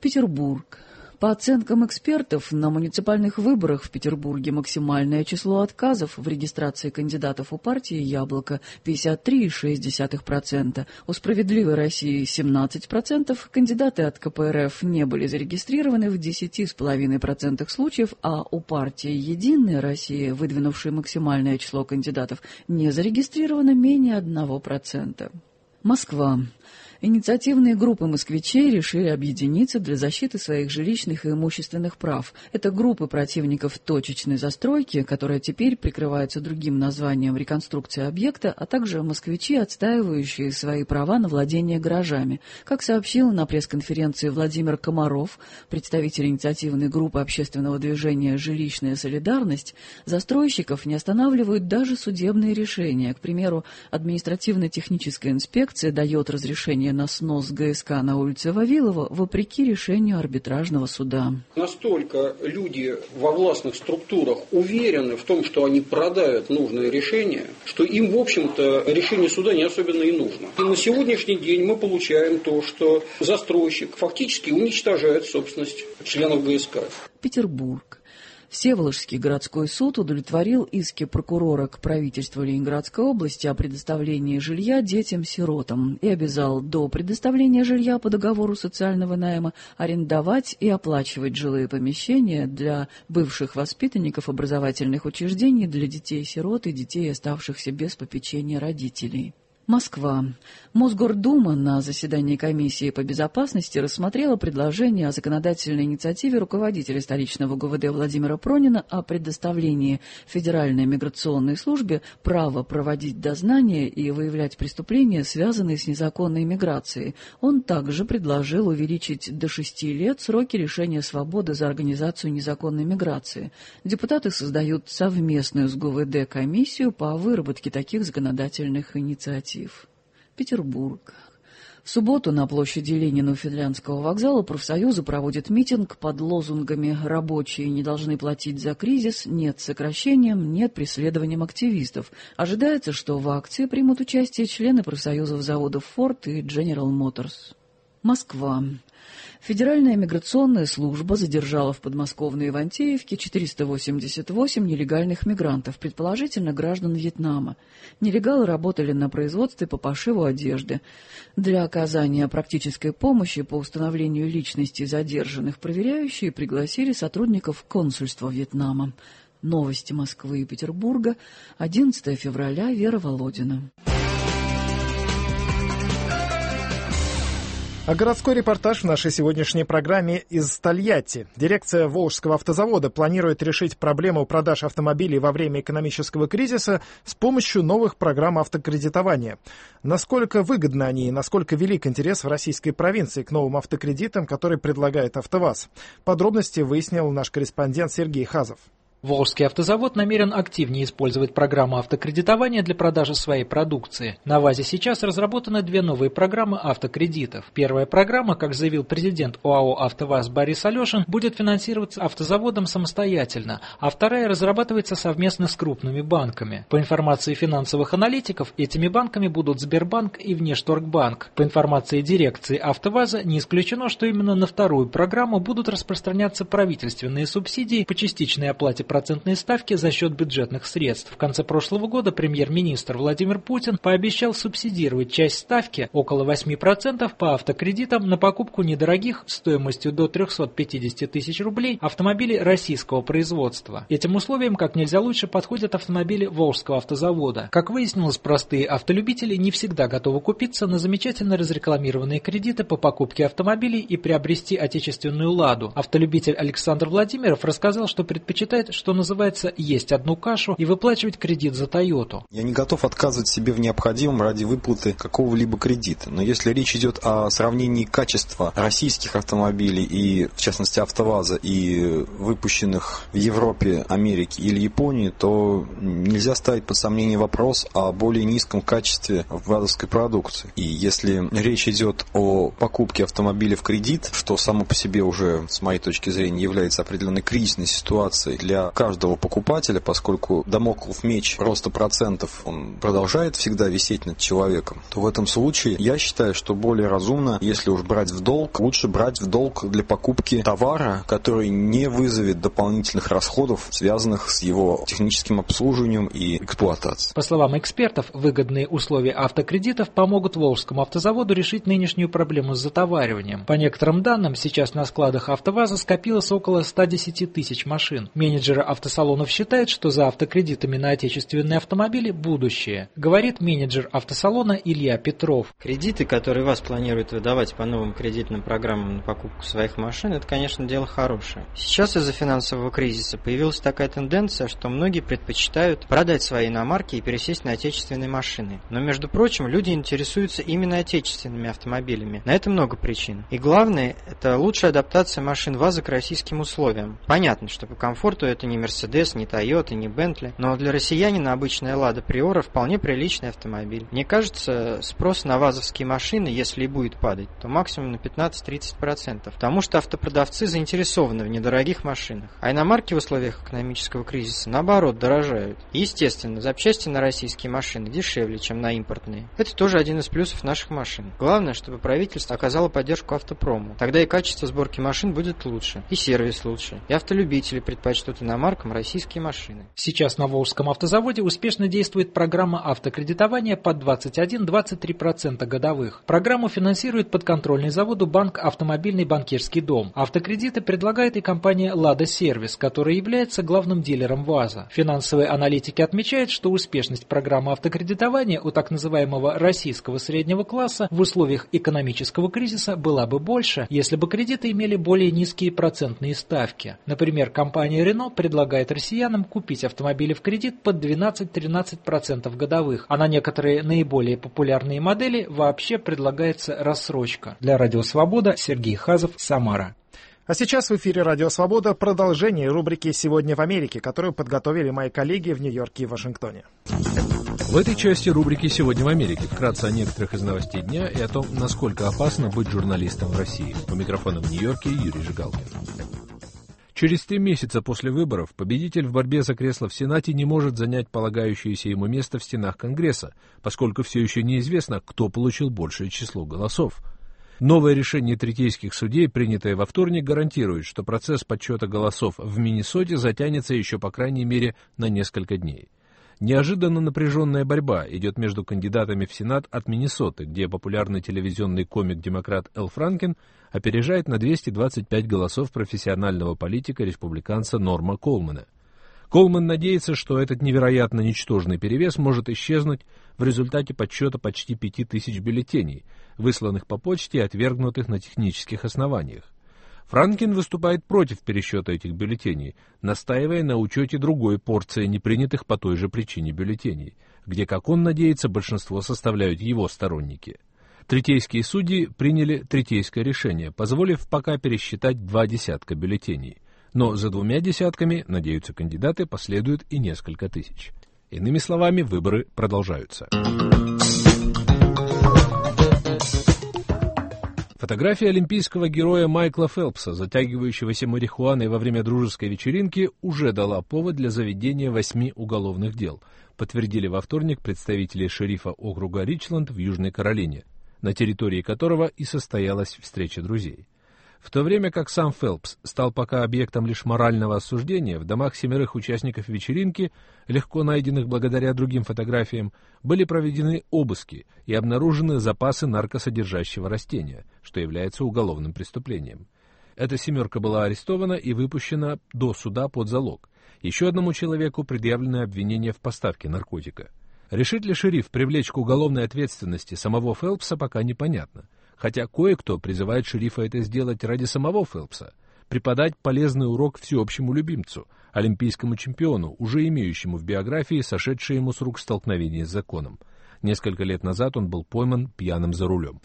Петербург. По оценкам экспертов, на муниципальных выборах в Петербурге максимальное число отказов в регистрации кандидатов у партии «Яблоко» пятьдесят три целых шесть десятых процента, у «Справедливой России» семнадцать процентов, кандидаты от ка пэ эр эф не были зарегистрированы в десять целых пять десятых процента случаев, а у партии «Единая Россия», выдвинувшей максимальное число кандидатов, не зарегистрировано менее одного процента. Москва. Инициативные группы москвичей решили объединиться для защиты своих жилищных и имущественных прав. Это группы противников точечной застройки, которая теперь прикрывается другим названием «реконструкция объекта», а также москвичи, отстаивающие свои права на владение гаражами. Как сообщил на пресс-конференции Владимир Комаров, представитель инициативной группы общественного движения «Жилищная солидарность», застройщиков не останавливают даже судебные решения. К примеру, административно-техническая инспекция дает разрешение на снос гэ эс ка на улице Вавилова вопреки решению арбитражного суда. Настолько люди во властных структурах уверены в том, что они продавят нужное решение, что им, в общем-то, решение суда не особенно и нужно. И на сегодняшний день мы получаем то, что застройщик фактически уничтожает собственность членов гэ эс ка. Петербург. Всеволожский городской суд удовлетворил иски прокурора к правительству Ленинградской области о предоставлении жилья детям-сиротам и обязал до предоставления жилья по договору социального найма арендовать и оплачивать жилые помещения для бывших воспитанников образовательных учреждений для детей-сирот и детей, оставшихся без попечения родителей. Москва. Мосгордума на заседании комиссии по безопасности рассмотрела предложение о законодательной инициативе руководителя столичного гэ вэ дэ Владимира Пронина о предоставлении Федеральной миграционной службе права проводить дознания и выявлять преступления, связанные с незаконной миграцией. Он также предложил увеличить до шести лет сроки лишения свободы за организацию незаконной миграции. Депутаты создают совместную с гэ вэ дэ комиссию по выработке таких законодательных инициатив. Петербург. В субботу на площади Ленина у Финляндского вокзала профсоюзы проводят митинг под лозунгами «Рабочие не должны платить за кризис», «Нет сокращениям», «Нет преследованиям активистов». Ожидается, что в акции примут участие члены профсоюзов заводов Ford и General Motors. Москва. Федеральная миграционная служба задержала в подмосковной Ивантеевке четыреста восемьдесят восемь нелегальных мигрантов, предположительно граждан Вьетнама. Нелегалы работали на производстве по пошиву одежды. Для оказания практической помощи по установлению личности задержанных проверяющие пригласили сотрудников консульства Вьетнама. Новости Москвы и Петербурга. одиннадцатого февраля. Вера Володина. А городской репортаж в нашей сегодняшней программе из Тольятти. Дирекция Волжского автозавода планирует решить проблему продаж автомобилей во время экономического кризиса с помощью новых программ автокредитования. Насколько выгодны они и насколько велик интерес в российской провинции к новым автокредитам, которые предлагает АвтоВАЗ? Подробности выяснил наш корреспондент Сергей Хазов. Волжский автозавод намерен активнее использовать программу автокредитования для продажи своей продукции. На ВАЗе сейчас разработаны две новые программы автокредитов. Первая программа, как заявил президент ОАО «АвтоВАЗ» Борис Алешин, будет финансироваться автозаводом самостоятельно, а вторая разрабатывается совместно с крупными банками. По информации финансовых аналитиков, этими банками будут Сбербанк и Внешторгбанк. По информации дирекции АвтоВАЗа, не исключено, что именно на вторую программу будут распространяться правительственные субсидии по частичной оплате процентные ставки за счет бюджетных средств. В конце прошлого года премьер-министр Владимир Путин пообещал субсидировать часть ставки, около восемь процентов, по автокредитам на покупку недорогих стоимостью до триста пятьдесят тысяч рублей автомобилей российского производства. Этим условиям как нельзя лучше подходят автомобили Волжского автозавода. Как выяснилось, простые автолюбители не всегда готовы купиться на замечательно разрекламированные кредиты по покупке автомобилей и приобрести отечественную «Ладу». Автолюбитель Александр Владимиров рассказал, что предпочитает, что называется, есть одну кашу и выплачивать кредит за Тойоту. Я не готов отказывать себе в необходимом ради выплаты какого-либо кредита. Но если речь идет о сравнении качества российских автомобилей и, в частности, АвтоВАЗа и выпущенных в Европе, Америке или Японии, то нельзя ставить под сомнение вопрос о более низком качестве вазовской продукции. И если речь идет о покупке автомобиля в кредит, что само по себе уже, с моей точки зрения, является определенной кризисной ситуацией для для каждого покупателя, поскольку дамоклов меч роста процентов, он продолжает всегда висеть над человеком, то в этом случае я считаю, что более разумно, если уж брать в долг, лучше брать в долг для покупки товара, который не вызовет дополнительных расходов, связанных с его техническим обслуживанием и эксплуатацией. По словам экспертов, выгодные условия автокредитов помогут Волжскому автозаводу решить нынешнюю проблему с затовариванием. По некоторым данным, сейчас на складах АвтоВАЗа скопилось около ста десяти тысяч машин. Менеджеры автосалонов считают, что за автокредитами на отечественные автомобили будущее, говорит менеджер автосалона Илья Петров. Кредиты, которые ВАЗ планирует выдавать по новым кредитным программам на покупку своих машин, это, конечно, дело хорошее. Сейчас из-за финансового кризиса появилась такая тенденция, что многие предпочитают продать свои иномарки и пересесть на отечественные машины. Но, между прочим, люди интересуются именно отечественными автомобилями. На это много причин. И главное, это лучшая адаптация машин ВАЗа к российским условиям. Понятно, что по комфорту это не Мерседес, не Тойота, не Бентли, но для россиянина обычная Лада Приора вполне приличный автомобиль. Мне кажется, спрос на вазовские машины, если и будет падать, то максимум на пятнадцать-тридцать процентов, потому что автопродавцы заинтересованы в недорогих машинах. А иномарки в условиях экономического кризиса, наоборот, дорожают. И, естественно, запчасти на российские машины дешевле, чем на импортные. Это тоже один из плюсов наших машин. Главное, чтобы правительство оказало поддержку автопрому. Тогда и качество сборки машин будет лучше, и сервис лучше, и автолюбители предпочтут иномаркам российские машины. Сейчас на Волжском автозаводе успешно действует программа автокредитования под двадцать один - двадцать три процента годовых. Программу финансирует подконтрольный заводу банк «Автомобильный банкирский дом». Автокредиты предлагает и компания «Лада Сервис», которая является главным дилером ВАЗа. Финансовые аналитики отмечают, что успешность программы автокредитования у так называемого российского среднего класса в условиях экономического кризиса была бы больше, если бы кредиты имели более низкие процентные ставки. Например, компания Renault предлагает россиянам купить автомобили в кредит под двенадцать-тринадцать процентов годовых, а на некоторые наиболее популярные модели вообще предлагается рассрочка. Для Радио Свобода Сергей Хазов, Самара. А сейчас в эфире «Радио Свобода» продолжение рубрики «Сегодня в Америке», которую подготовили мои коллеги в Нью-Йорке и Вашингтоне. В этой части рубрики «Сегодня в Америке» вкратце о некоторых из новостей дня и о том, насколько опасно быть журналистом в России. У микрофона в Нью-Йорке Юрий Жигалкин. Через три месяца после выборов победитель в борьбе за кресло в Сенате не может занять полагающееся ему место в стенах Конгресса, поскольку все еще неизвестно, кто получил большее число голосов. Новое решение третейских судей, принятое во вторник, гарантирует, что процесс подсчета голосов в Миннесоте затянется еще по крайней мере на несколько дней. Неожиданно напряженная борьба идет между кандидатами в Сенат от Миннесоты, где популярный телевизионный комик-демократ Эл Франкен опережает на двести двадцать пять голосов профессионального политика-республиканца Норма Колмана. Колман надеется, что этот невероятно ничтожный перевес может исчезнуть в результате подсчета почти пяти тысяч бюллетеней, высланных по почте и отвергнутых на технических основаниях. Франкен выступает против пересчета этих бюллетеней, настаивая на учете другой порции непринятых по той же причине бюллетеней, где, как он надеется, большинство составляют его сторонники. Третейские судьи приняли третейское решение, позволив пока пересчитать два десятка бюллетеней. Но за двумя десятками, надеются кандидаты, последует и несколько тысяч. Иными словами, выборы продолжаются. Фотография олимпийского героя Майкла Фелпса, затягивающегося марихуаной во время дружеской вечеринки, уже дала повод для заведения восьми уголовных дел, подтвердили во вторник представители шерифа округа Ричленд в Южной Каролине, на территории которого и состоялась встреча друзей. В то время как сам Фелпс стал пока объектом лишь морального осуждения, в домах семерых участников вечеринки, легко найденных благодаря другим фотографиям, были проведены обыски и обнаружены запасы наркосодержащего растения, что является уголовным преступлением. Эта семерка была арестована и выпущена до суда под залог. Еще одному человеку предъявлены обвинения в поставке наркотика. Решит ли шериф привлечь к уголовной ответственности самого Фелпса, пока непонятно. Хотя кое-кто призывает шерифа это сделать ради самого Фелпса, преподать полезный урок всеобщему любимцу, олимпийскому чемпиону, уже имеющему в биографии сошедшее ему с рук столкновение с законом. Несколько лет назад он был пойман пьяным за рулем.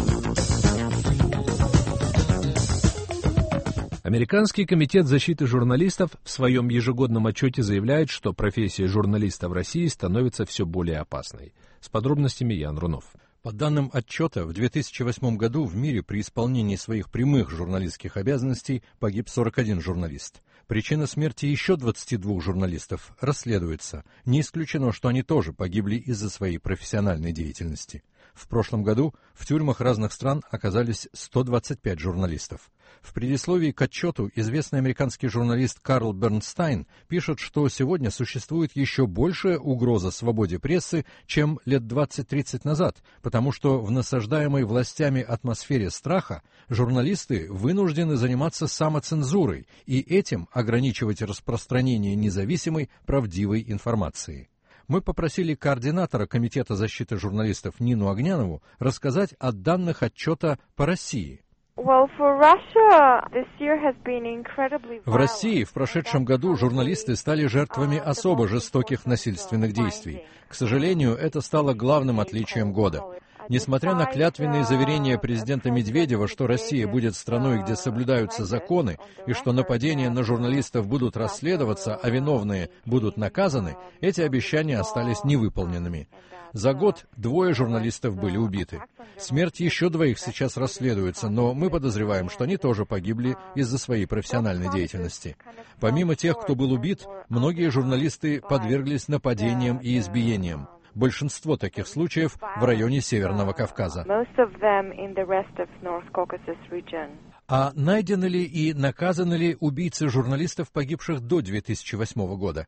Американский комитет защиты журналистов в своем ежегодном отчете заявляет, что профессия журналиста в России становится все более опасной. С подробностями Ян Рунов. По данным отчета, в две тысячи восьмом году в мире при исполнении своих прямых журналистских обязанностей погиб сорок один журналист. Причина смерти еще двадцати двух журналистов расследуется. Не исключено, что они тоже погибли из-за своей профессиональной деятельности. В прошлом году в тюрьмах разных стран оказались сто двадцать пять журналистов. В предисловии к отчету известный американский журналист Карл Бернстайн пишет, что сегодня существует еще большая угроза свободе прессы, чем лет двадцать-тридцать назад, потому что в насаждаемой властями атмосфере страха журналисты вынуждены заниматься самоцензурой и этим ограничивать распространение независимой, правдивой информации. Мы попросили координатора Комитета защиты журналистов Нину Огнянову рассказать о данных отчета по России. В России в прошедшем году журналисты стали жертвами особо жестоких насильственных действий. К сожалению, это стало главным отличием года. Несмотря на клятвенные заверения президента Медведева, что Россия будет страной, где соблюдаются законы, и что нападения на журналистов будут расследоваться, а виновные будут наказаны, эти обещания остались невыполненными. За год двое журналистов были убиты. Смерть еще двоих сейчас расследуется, но мы подозреваем, что они тоже погибли из-за своей профессиональной деятельности. Помимо тех, кто был убит, многие журналисты подверглись нападениям и избиениям. Большинство таких случаев в районе Северного Кавказа. А найдены ли и наказаны ли убийцы журналистов, погибших до две тысячи восьмого года?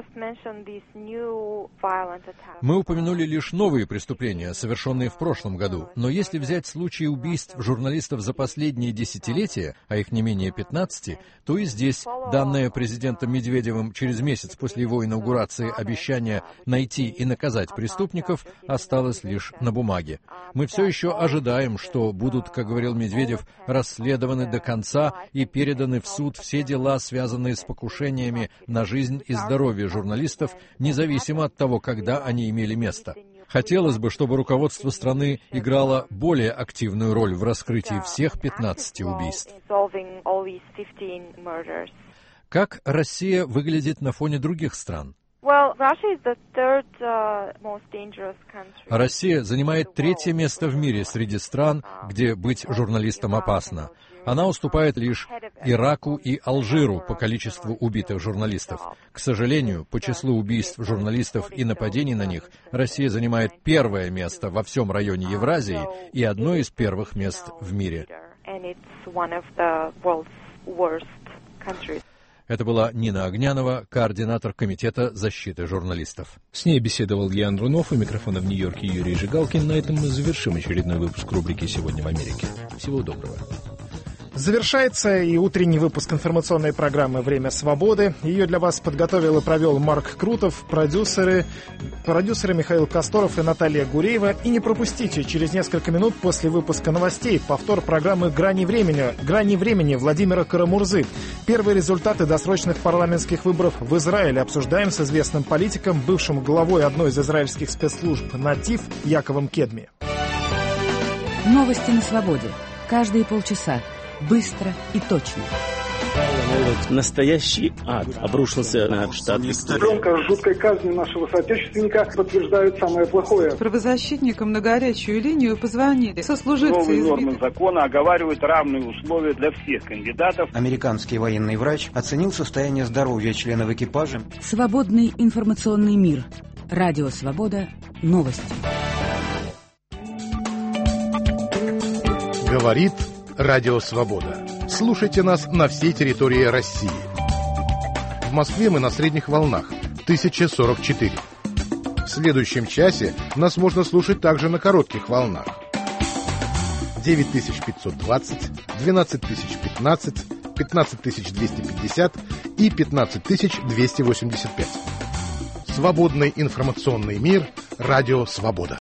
Мы упомянули лишь новые преступления, совершенные в прошлом году, но если взять случаи убийств журналистов за последние десятилетия, а их не менее пятнадцати, то и здесь данное президентом Медведевым через месяц после его инаугурации обещание найти и наказать преступников осталось лишь на бумаге. Мы все еще ожидаем, что будут, как говорил Медведев, расследованы до конца и переданы в суд все дела, связанные с покушениями на жизнь и здоровье журналистов, независимо от того, когда они имели место. Хотелось бы, чтобы руководство страны играло более активную роль в раскрытии всех пятнадцати убийств. Как Россия выглядит на фоне других стран? Россия занимает третье место в мире среди стран, где быть журналистом опасно. Она уступает лишь Ираку и Алжиру по количеству убитых журналистов. К сожалению, по числу убийств журналистов и нападений на них Россия занимает первое место во всем районе Евразии и одно из первых мест в мире. Это была Нина Огнянова, координатор Комитета защиты журналистов. С ней беседовал Ян Рунов, у микрофона в Нью-Йорке Юрий Жигалкин. На этом мы завершим очередной выпуск рубрики «Сегодня в Америке». Всего доброго. Завершается и утренний выпуск информационной программы «Время свободы». Ее для вас подготовил и провел Марк Крутов, продюсеры, продюсеры Михаил Косторов и Наталья Гуреева. И не пропустите, через несколько минут после выпуска новостей повтор программы «Грани времени», «Грани времени» Владимира Карамурзы. Первые результаты досрочных парламентских выборов в Израиле обсуждаем с известным политиком, бывшим главой одной из израильских спецслужб «Натив» Яковом Кедми. Новости на свободе. Каждые полчаса. Быстро и точно. Настоящий ад обрушился на штат Виктория. Громко жуткой казни нашего соотечественника подтверждают самое плохое. Правозащитникам на горячую линию позвонили. Сослуживцы Новые избили... нормы закона оговаривают равные условия для всех кандидатов. Американский военный врач оценил состояние здоровья членов экипажа. Свободный информационный мир. Радио Свобода. Новости. Говорит Радио Свобода. Слушайте нас на всей территории России. В Москве мы на средних волнах тысяча сорок четыре. В следующем часе нас можно слушать также на коротких волнах девять тысяч пятьсот двадцать, двенадцать тысяч пятнадцать, пятнадцать тысяч двести пятьдесят и пятнадцать тысяч двести восемьдесят пять. Свободный информационный мир. Радио Свобода.